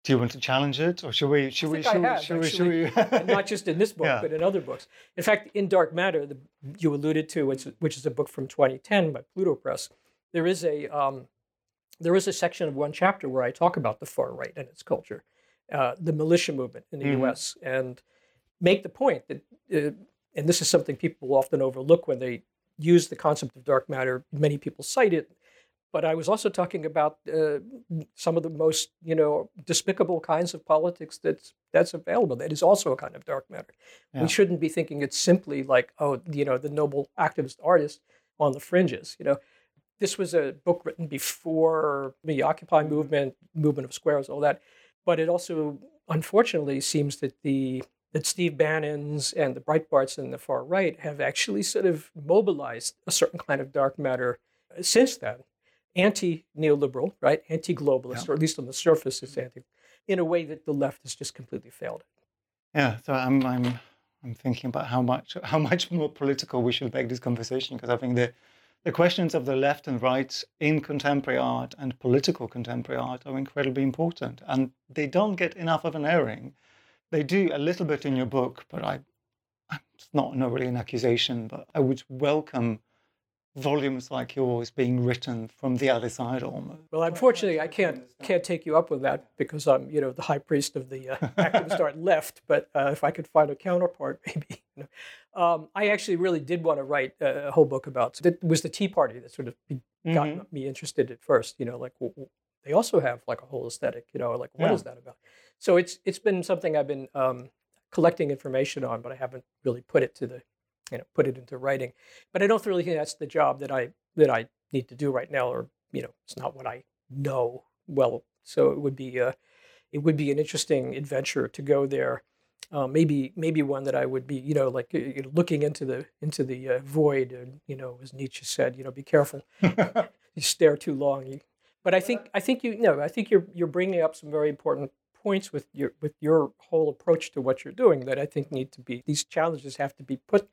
Do you want to challenge it, or should we? Should I we? think Should I we? have, Should we? Should actually, we? and not just in this book, Yeah. but in other books. In fact, in Dark Matter, the, you alluded to, which, which is a book from twenty ten by Pluto Press, there is a um, there is a section of one chapter where I talk about the far right and its culture, uh, the militia movement in the Mhm. U S, and make the point that, uh, and this is something people often overlook when they use the concept of dark matter. Many people cite it, but I was also talking about uh, some of the most, you know, despicable kinds of politics that's that's available. That is also a kind of dark matter. Yeah. We shouldn't be thinking it's simply like, oh, you know, the noble activist artist on the fringes. You know, this was a book written before the Occupy movement, movement of squares, all that. But it also, unfortunately, seems that the that Steve Bannon's and the Breitbarts and the far right have actually sort of mobilized a certain kind of dark matter since then. Anti-neoliberal, right? Anti-globalist, Yeah. or at least on the surface, it's anti, in a way that the left has just completely failed. Yeah. So I'm I'm I'm thinking about how much how much more political we should make this conversation, because I think the the questions of the left and right in contemporary art and political contemporary art are incredibly important, and they don't get enough of an airing. They do a little bit in your book, but I, it's not, not really an accusation, but I would welcome volumes like yours being written from the other side almost. Well, unfortunately, I can't can't take you up with that because I'm, you know, the high priest of the uh, activist art left. But uh, if I could find a counterpart, maybe. You know. um, I actually really did want to write a, a whole book about. It was the Tea Party that sort of be, got Mhm. me interested at first. You know, like w- w- they also have like a whole aesthetic. You know, like what Yeah. is that about? So it's it's been something I've been um, collecting information on, but I haven't really put it to the, you know, put it into writing. But I don't really think that's the job that I that I need to do right now, or you know, it's not what I know well. So it would be uh, it would be an interesting adventure to go there. Uh, maybe maybe one that I would be, you know, like you know, looking into the into the uh, void, and you know, as Nietzsche said, you know, be careful. You stare too long. You, but I think I think you know I think you're you're bringing up some very important points with your with your whole approach to what you're doing that I think need to be, these challenges have to be put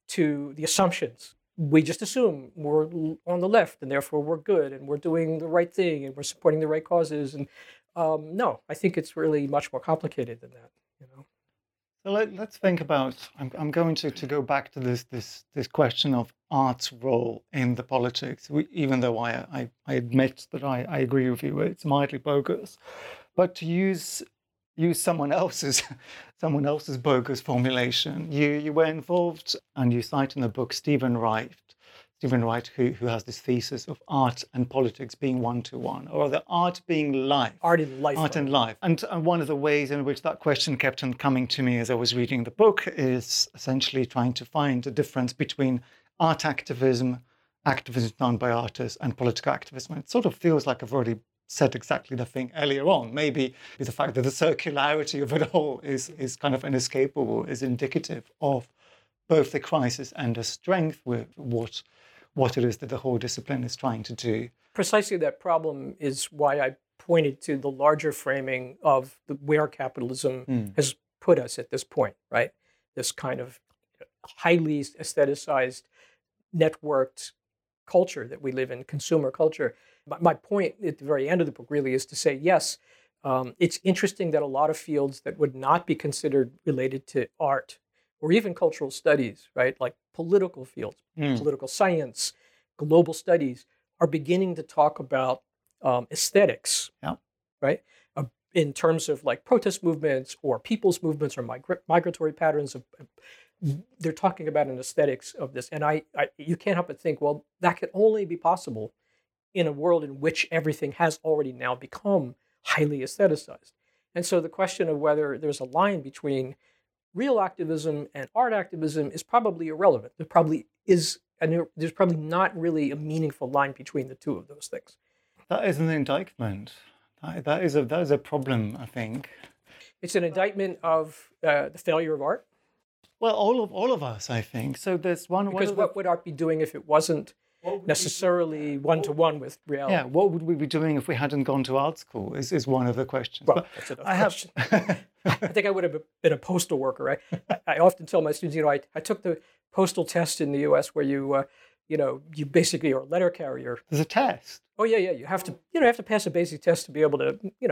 to the assumptions. We just assume we're on the left and therefore we're good and we're doing the right thing and we're supporting the right causes. And um, no, I think it's really much more complicated than that. You know. So let, let's think about. I'm, I'm going to, to go back to this this this question of art's role in the politics. We, even though I, I I admit that I, I agree with you, it's mildly bogus. But to use use someone else's someone else's bogus formulation, you you were involved, and you cite in the book Stephen Wright. Stephen Wright, who, who has this thesis of art and politics being one-to-one, or the art being life. Art in life. Art and life. And, and one of the ways in which that question kept on coming to me as I was reading the book is essentially trying to find a difference between art activism, activism done by artists, and political activism. It sort of feels like I've already said exactly the thing earlier on. Maybe the fact that the circularity of it all is, is kind of inescapable is indicative of both the crisis and the strength with what what it is that the whole discipline is trying to do. Precisely that problem is why I pointed to the larger framing of the, where capitalism Mm. has put us at this point, right? This kind of highly aestheticized, networked culture that we live in, consumer culture. My, my point at the very end of the book really is to say, yes, um, it's interesting that a lot of fields that would not be considered related to art or even cultural studies, right, like political fields, Mm. political science, global studies, are beginning to talk about um, aesthetics, Yeah. right, uh, in terms of like protest movements or people's movements or migra- migratory patterns. Of, they're talking about an aesthetics of this, and I, I, you can't help but think, well, that could only be possible in a world in which everything has already now become highly aestheticized. And so the question of whether there's a line between real activism and art activism is probably irrelevant. There probably is, and there's probably not really a meaningful line between the two of those things. That is an indictment. That, that is a that is a problem, I think. It's an indictment of uh, the failure of art. Well, all of all of us, I think. So there's one. one Because of the- what would art be doing if it wasn't necessarily one-to-one with reality? yeah, what would we be doing if we hadn't gone to art school? Is is one of the questions. Well, But that's another I have. question. I think I would have been a postal worker. Right? I, I often tell my students, you know, I, I took the postal test in the U S where you, uh, you know, you basically are a letter carrier. There's a test. Oh yeah, yeah. You have to, you know, have to pass a basic test to be able to, you know,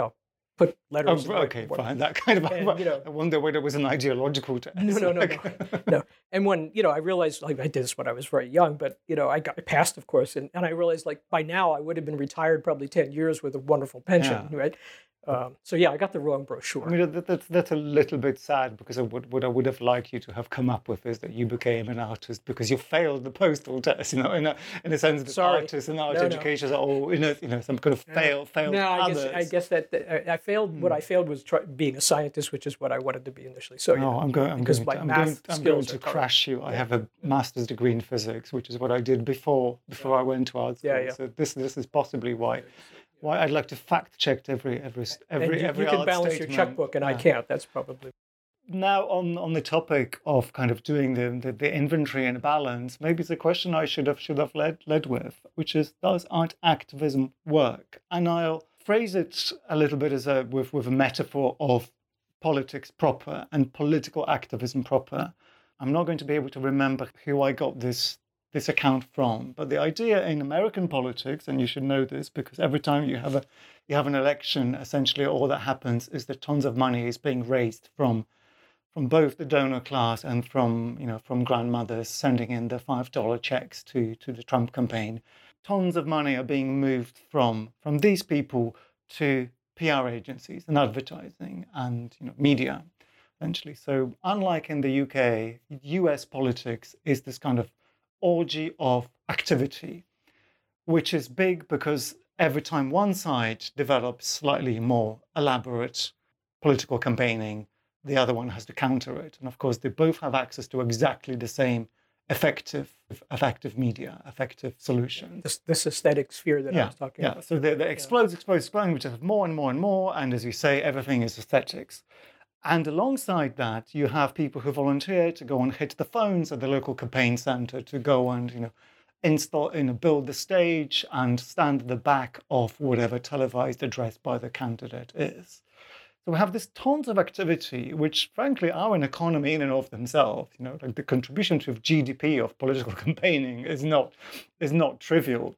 put letters. Oh, okay, fine. That kind of. And, you know, I wonder whether it was an ideological test. No, no, no, no, no. And when, you know, I realized, like, I did this when I was very young, but, you know, I got I passed, of course, and, and I realized, like, by now I would have been retired probably ten years with a wonderful pension, Yeah. right? Um, so, yeah, I got the wrong brochure. I mean, that, that's, that's a little bit sad because I would, what I would have liked you to have come up with is that you became an artist because you failed the postal test, you know, in a, in a sense that Sorry. artists and art No, no. educators are all, you know, you know, some kind of fail, failed No, I others. guess, I guess that, that I I failed, what I failed was try, being a scientist, which is what I wanted to be initially. So, yeah, No, I'm going. I'm because going. my To, I'm math going, I'm skills going are to current. crash you. I have a master's degree in physics, which is what I did before before I went to art school. Yeah, yeah. So this this is possibly why why I'd like to fact check every every every And you, every you can art balance your statement. checkbook, and I Yeah. can't. That's probably. Now on on the topic of kind of doing the, the the inventory and balance, maybe it's a question I should have should have led led with, which is, does art activism work? And I'll phrase it a little bit as a with with a metaphor of politics proper and political activism proper. I'm not going to be able to remember who I got this this account from, but the idea in American politics, and you should know this because every time you have a you have an election, essentially all that happens is that tons of money is being raised from from both the donor class and from you know from grandmothers sending in the five dollar checks to to the Trump campaign. Tons of money are being moved from from these people to P R agencies and advertising and you know media, essentially. So unlike in the U K, U S politics is this kind of orgy of activity, which is big because every time one side develops slightly more elaborate political campaigning, the other one has to counter it. And of course, they both have access to exactly the same effective, effective media, effective solutions. This, this aesthetic sphere that I Yeah, was talking yeah. about. So they, they explodes, explodes, explodes, which have more and more and more. And as you say, everything is aesthetics. And alongside that, you have people who volunteer to go and hit the phones at the local campaign center, to go and, you know, install, you know, build the stage and stand at the back of whatever televised address by the candidate is. So we have this tons of activity, which frankly are an economy in and of themselves. You know, like the contribution to G D P of political campaigning is not is not trivial.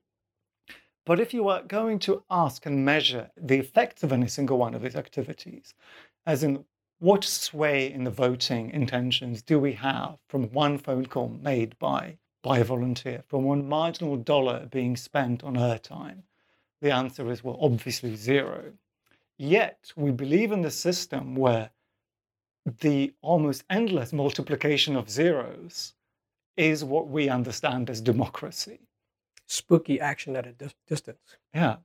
But if you are going to ask and measure the effects of any single one of these activities, as in what sway in the voting intentions do we have from one phone call made by, by a volunteer, from one marginal dollar being spent on airtime? The answer is, well, obviously zero. Yet we believe in the system where the almost endless multiplication of zeros is what we understand as democracy. Spooky action at a dis- distance. Yeah.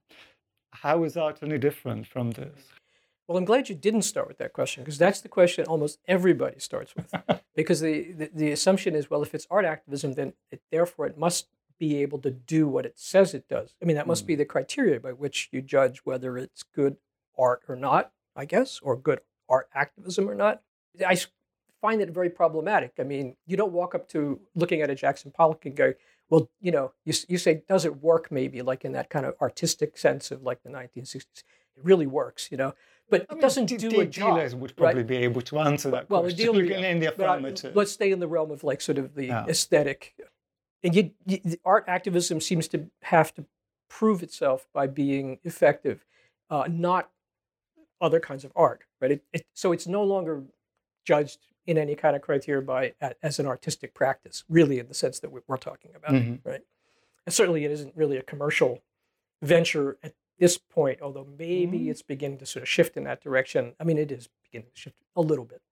How is art any different from this? Well, I'm glad you didn't start with that question, because that's the question almost everybody starts with. Because the, the, the assumption is, well, if it's art activism, then it, therefore it must be able to do what it says it does. I mean, that must Mm. be the criteria by which you judge whether it's good art or not, I guess, or good art activism or not. I s- find it very problematic. I mean, you don't walk up to looking at a Jackson Pollock and go, well, you know, you, s- you say, does it work maybe like in that kind of artistic sense of like the nineteen sixties? It really works, you know, but it doesn't de- do de- a job. dealers would probably right? be able to answer that Well, a question dealer, in, in the but I- affirmative. let's stay in the realm of like sort of the Yeah. aesthetic. And you, you, the art activism seems to have to prove itself by being effective, uh, not other kinds of art, right? It, it, so it's no longer judged in any kind of criteria by a- as an artistic practice, really, in the sense that we- we're talking about, Mhm. right? And certainly, it isn't really a commercial venture at this point, although maybe Mhm. it's beginning to sort of shift in that direction. I mean, it is beginning to shift a little bit.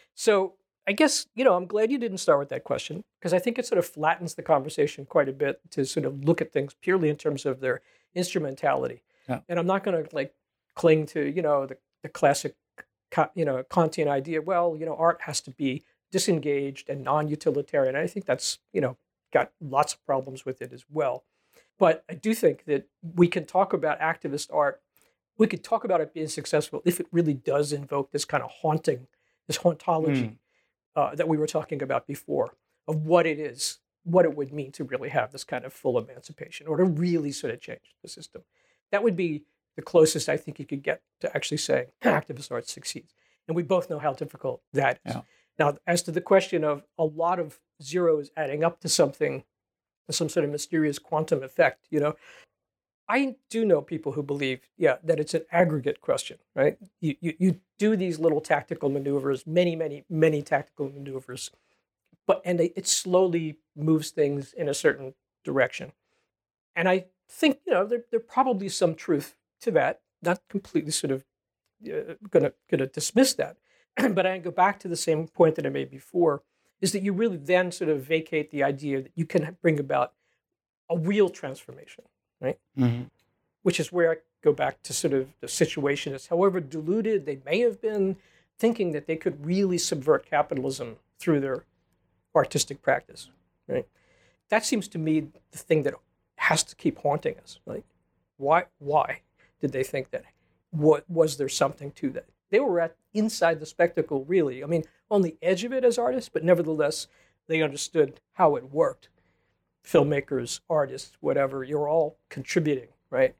So I guess, you know, I'm glad you didn't start with that question, because I think it sort of flattens the conversation quite a bit to sort of look at things purely in terms of their instrumentality. Yeah. And I'm not going to like cling to, you know, the, the classic, Ka- you know, Kantian idea. Well, you know, art has to be disengaged and non-utilitarian. I think that's, you know, got lots of problems with it as well. But I do think that we can talk about activist art. We could talk about it being successful if it really does invoke this kind of haunting, this hauntology Mm. uh, that we were talking about before, of what it is, what it would mean to really have this kind of full emancipation, or to really sort of change the system. That would be the closest I think you could get to actually saying activist art succeeds. And we both know how difficult that is. Yeah. Now, as to the question of a lot of zeros adding up to something, some sort of mysterious quantum effect, you know, I do know people who believe, yeah, that it's an aggregate question, right? You, you you do these little tactical maneuvers, many, many, many tactical maneuvers, but and they, it slowly moves things in a certain direction. And I think, you know, there there probably some truth to that. Not completely sort of uh, gonna gonna dismiss that, but I go back to the same point that I made before, is that you really then sort of vacate the idea that you can bring about a real transformation, right? Mm-hmm. Which is where I go back to sort of the situation is, however diluted they may have been, thinking that they could really subvert capitalism through their artistic practice, right? That seems to me the thing that has to keep haunting us. Like, why? Why did they think that? What was there something to that? They were at inside the spectacle, really. I mean, on the edge of it as artists, but nevertheless, they understood how it worked. Filmmakers, artists, whatever, you're all contributing, right?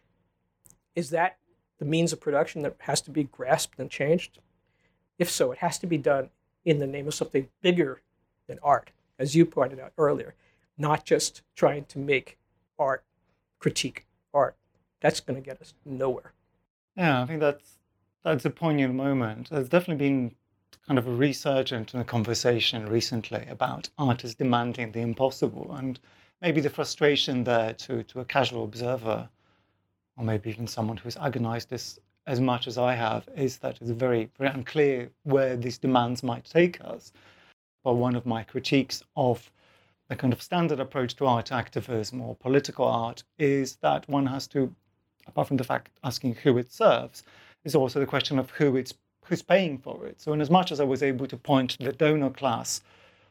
Is that the means of production that has to be grasped and changed? If so, it has to be done in the name of something bigger than art, as you pointed out earlier, not just trying to make art, critique art. That's going to get us nowhere. Yeah, I think that's that's a poignant moment. There's definitely been kind of a resurgence in the conversation recently about artists demanding the impossible, and maybe the frustration there to, to a casual observer, or maybe even someone who's agonized this as much as I have, is that it's very, very unclear where these demands might take us. But one of my critiques of the kind of standard approach to art activism or political art is that one has to, apart from the fact asking who it serves, is also the question of who it's who's paying for it. So in as much as I was able to point to the donor class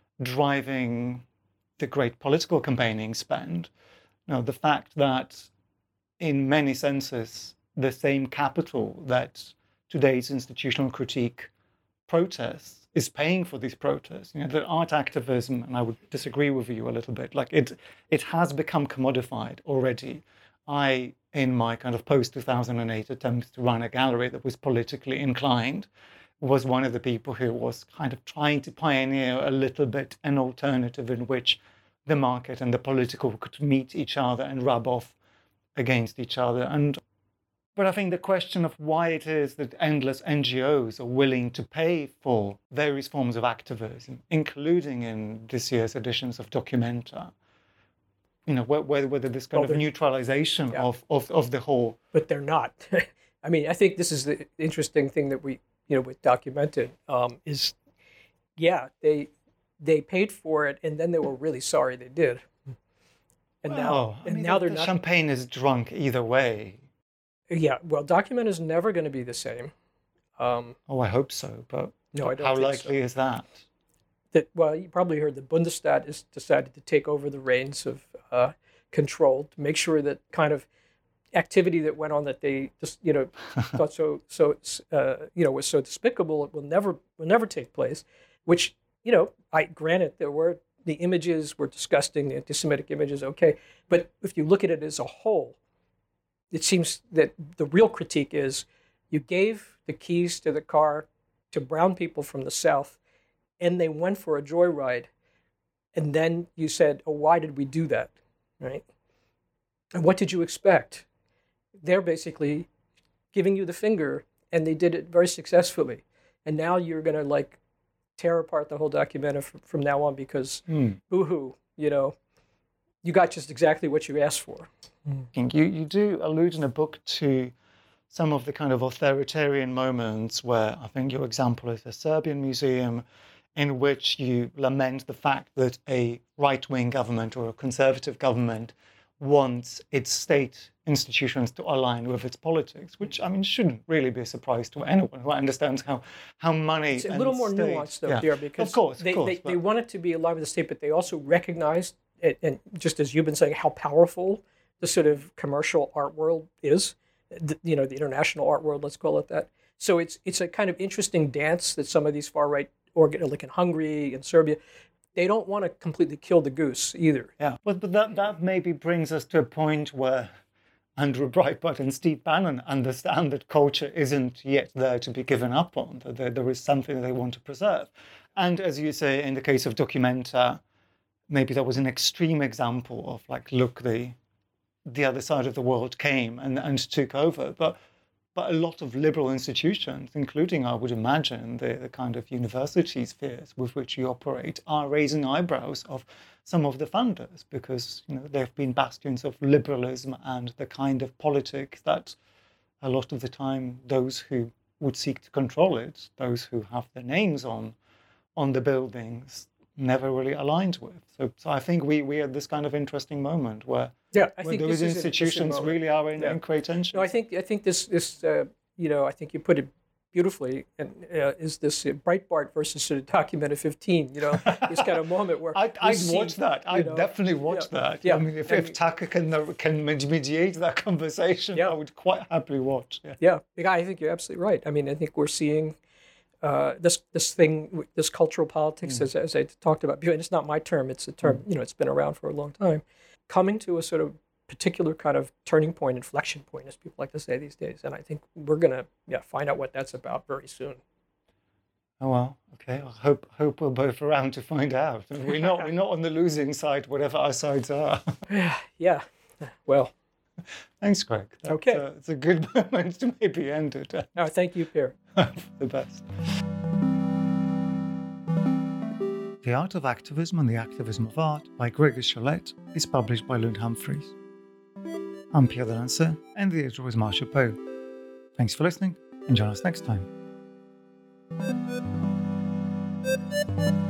driving the great political campaigning spend, you know, the fact that in many senses, the same capital that today's institutional critique protests is paying for these protests. You know, that art activism, and I would disagree with you a little bit, like it, it has become commodified already. I, in my kind of post-two thousand eight attempts to run a gallery that was politically inclined, was one of the people who was kind of trying to pioneer a little bit an alternative in which the market and the political could meet each other and rub off against each other. And but I think the question of why it is that endless N G Os are willing to pay for various forms of activism, including in this year's editions of Documenta, you know, whether, whether this kind well, of neutralization yeah. of, of, of the whole... But they're not. I mean, I think this is the interesting thing that we, you know, with Documented, um, is, yeah, they they paid for it, and then they were really sorry they did. And well, now, I and mean, now the, they're the not. champagne is drunk either way. Yeah, well, Document is never going to be the same. Um, oh, I hope so, but no, I don't how think likely so. is that? That well, you probably heard the Bundestat has decided to take over the reins of uh, control to make sure that kind of activity that went on that they just you know thought so so uh, you know was so despicable it will never will never take place. Which you know, I granted there were the images were disgusting, the anti-Semitic images, okay, but if you look at it as a whole, it seems that the real critique is you gave the keys to the car to brown people from the South, and they went for a joyride, and then you said, oh, why did we do that, right? And what did you expect? They're basically giving you the finger, and they did it very successfully. And now you're going to, like, tear apart the whole documentary from, from now on because, mm. boo-hoo, you know, you got just exactly what you asked for. Mm. You, you do allude in a book to some of the kind of authoritarian moments where I think your example is the Serbian Museum, in which you lament the fact that a right-wing government or a conservative government wants its state institutions to align with its politics, which, I mean, shouldn't really be a surprise to anyone who understands how, how money It's a and little more state, nuanced, though, yeah. there, because of course, of they, course, they, but... they want it to be aligned with the state, but they also recognize, it, and just as you've been saying, how powerful the sort of commercial art world is, the, you know, the international art world, let's call it that. So it's it's a kind of interesting dance that some of these far-right, organ, like in Hungary and Serbia, they don't want to completely kill the goose either. Yeah, but, but that, that maybe brings us to a point where Andrew Breitbart and Steve Bannon understand that culture isn't yet there to be given up on, that there, there is something they want to preserve. And as you say, in the case of Documenta, maybe that was an extreme example of like, look, the the other side of the world came and, and took over. But but a lot of liberal institutions, including, I would imagine, the, the kind of university spheres with which you operate, are raising eyebrows of some of the funders, because, you know, they've been bastions of liberalism and the kind of politics that a lot of the time those who would seek to control it, those who have their names on on the buildings, never really aligned with. So, so I think we we are at this kind of interesting moment where, yeah, I where think those this institutions is really are in, yeah. in great tension. No, I think I think this this uh, you know, I think you put it beautifully, and uh, is this uh, Breitbart versus sort of Documented fifteen, you know, this kind of moment where I'd, I'd see, watch that. I'd know, definitely watch yeah, that. Yeah. I mean, if, if Tucker can can mediate that conversation, yeah. I would quite happily watch. Yeah. yeah, yeah, I think you're absolutely right. I mean, I think we're seeing uh, this this thing, this cultural politics, mm. as, as I talked about, and it's not my term, it's a term, mm. you know, it's been around for a long time, coming to a sort of particular kind of turning point, inflection point, as people like to say these days. And I think we're going to yeah, find out what that's about very soon. Oh, well, okay. I hope hope we're both around to find out. We're not, we're not on the losing side, whatever our sides are. Yeah, well. Thanks, Greg. That's, okay. Uh, it's a good moment to maybe end it. Oh, thank you, Pierre. The best. The Art of Activism and the Activism of Art by Gregor Sholette is published by Lund Humphreys. I'm Pierre Delancey, and the editor was Marcia Poe. Thanks for listening, and join us next time.